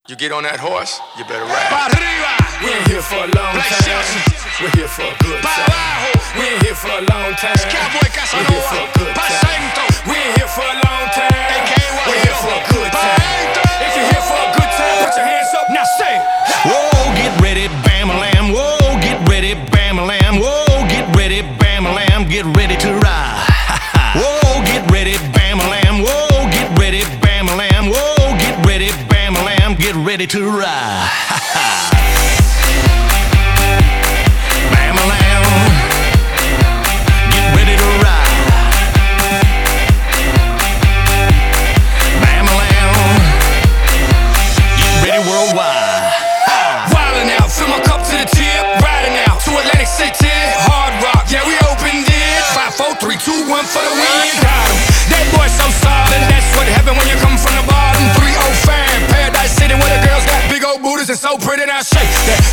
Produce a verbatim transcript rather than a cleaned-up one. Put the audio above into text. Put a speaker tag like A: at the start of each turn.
A: You get on that horse, you better ride.
B: Pa' arriba.
C: We ain't here for a long
B: Black
C: time.
B: Johnson.
C: We're here for a good
B: Pa'
C: time.
B: abajo.
C: We ain't here for a long time.
B: Cowboy
C: We're here for
B: Casanova.
C: a good
B: Pa'
C: time.
B: centro.
C: We ain't here for a long time.
B: A K Y
C: We're here for a good
B: Pa'
C: time.
B: adentro.
C: If you're here for a good time, put your hands up. Now say,
D: Whoa, get ready, bam-a-lam. Whoa, get ready, bam-a-lam. Whoa, get ready, bam-a-lam. Get ready to ride. Whoa, get ready, bam-a-lam. Whoa, get ready, bam-a-lam. Whoa, get ready, bam-a-lam. Get ready to ride. Bam-a-lam. Get ready to ride. Bam-a-lam. Get ready worldwide.
C: wildin' out, fill my cup to the tip, riding out to Atlantic City, Hard Rock, yeah we opened it. Five, four, three, two, one for the win. Got 'em. That boy so solid, that's what happened when you come from the bottom. three oh five, Paradise City, where the girls got big old booties and so pretty. Now shake that